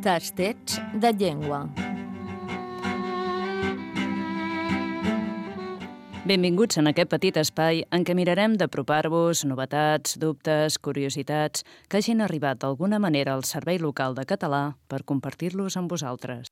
Tastets de llengua. Benvinguts en aquest petit espai en què mirarem d'apropar-vos novetats, dubtes, curiositats que hagin arribat d'alguna manera al Servei Local de Català per compartir-los amb vosaltres.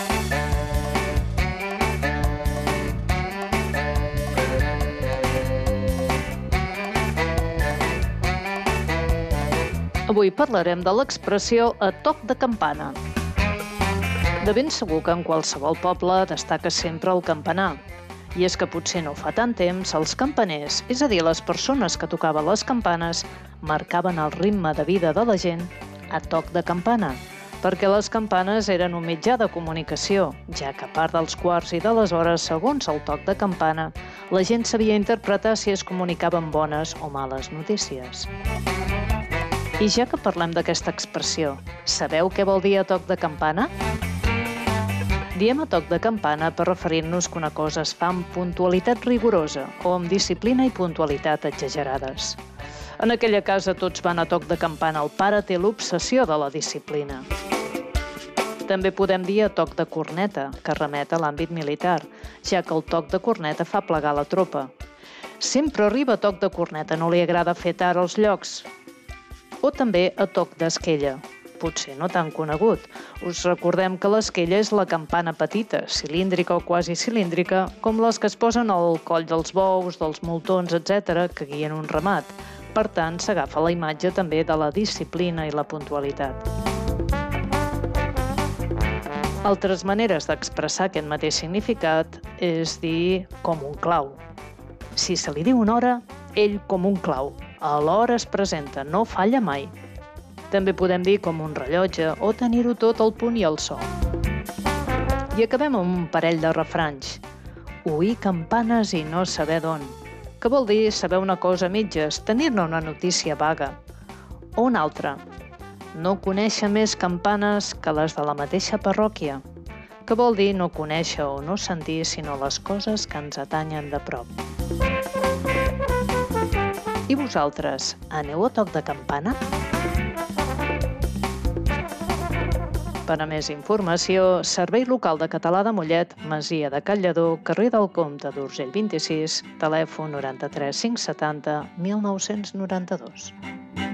Avui parlarem de l'expressió a toc de campana. De ben segur que en qualsevol poble destaca sempre el campanar. I és que potser no fa tant temps els campaners, és a dir, les persones que tocaven les campanes, marcaven el ritme de vida de la gent a toc de campana, perquè les campanes eren un mitjà de comunicació, ja que a part dels quarts i de les hores, segons el toc de campana, la gent sabia interpretar si es comunicaven bones o males notícies. I ja que parlem d'aquesta expressió, sabeu què vol dir a toc de campana? Diem a toc de campana per referir-nos que una cosa es fa amb puntualitat rigorosa o amb disciplina i puntualitat exagerades. En aquella casa tots van a toc de campana, el pare té l'obsessió de la disciplina. També podem dir a toc de corneta, que remet a l'àmbit militar, ja que el toc de corneta fa plegar la tropa. Sempre arriba a toc de corneta, no li agrada fer tard als llocs. O també a toc d'esquella, potser no tan conegut. Us recordem que l'esquella és la campana petita, cilíndrica o quasi cilíndrica, com les que es posen al coll dels bous, dels moltons, etc., que guien un ramat. Per tant, s'agafa la imatge també de la disciplina i la puntualitat. Altres maneres d'expressar aquest mateix significat és dir com un clau. Si se li diu una hora, ell com un clau. A l'hora es presenta, no falla mai. També podem dir com un rellotge o tenir-ho tot al punt i al so. I acabem amb un parell de refranys. Oir campanes i no saber d'on. Que vol dir saber una cosa a mitges, tenir-ne una notícia vaga. O un altre. No conèixer més campanes que les de la mateixa parròquia. Que vol dir no conèixer o no sentir sinó les coses que ens atanyen de prop. I vosaltres, aneu a toc de campana? Per a més informació, Servei Local de Català de Mollet, Masia de Cal Lledó, carrer del Comte d'Urgell 26, telèfon 93 570 1992.